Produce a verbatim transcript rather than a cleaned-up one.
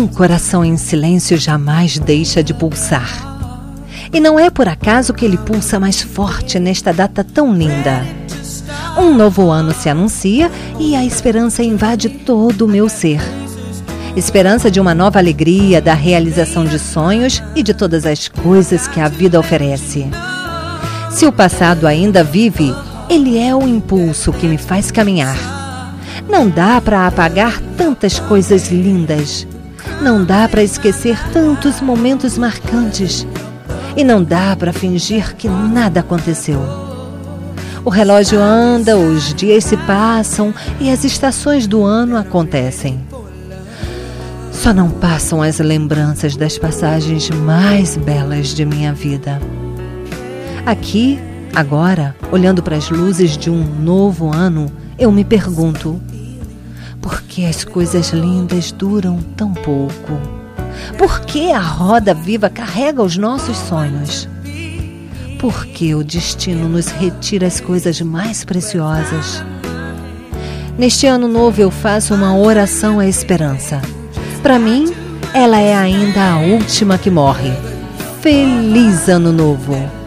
Um coração em silêncio jamais deixa de pulsar. E não é por acaso que ele pulsa mais forte nesta data tão linda. Um novo ano se anuncia e a esperança invade todo o meu ser. Esperança de uma nova alegria, da realização de sonhos e de todas as coisas que a vida oferece. Se o passado ainda vive, ele é o impulso que me faz caminhar. Não dá para apagar tantas coisas lindas. Não dá para esquecer tantos momentos marcantes. E não dá para fingir que nada aconteceu. O relógio anda, os dias se passam e as estações do ano acontecem. Só não passam as lembranças das passagens mais belas de minha vida. Aqui, agora, olhando para as luzes de um novo ano, eu me pergunto: por que as coisas lindas duram tão pouco? Por que a roda viva carrega os nossos sonhos? Por que o destino nos retira as coisas mais preciosas? Neste ano novo eu faço uma oração à esperança. Para mim, ela é ainda a última que morre. Feliz Ano Novo!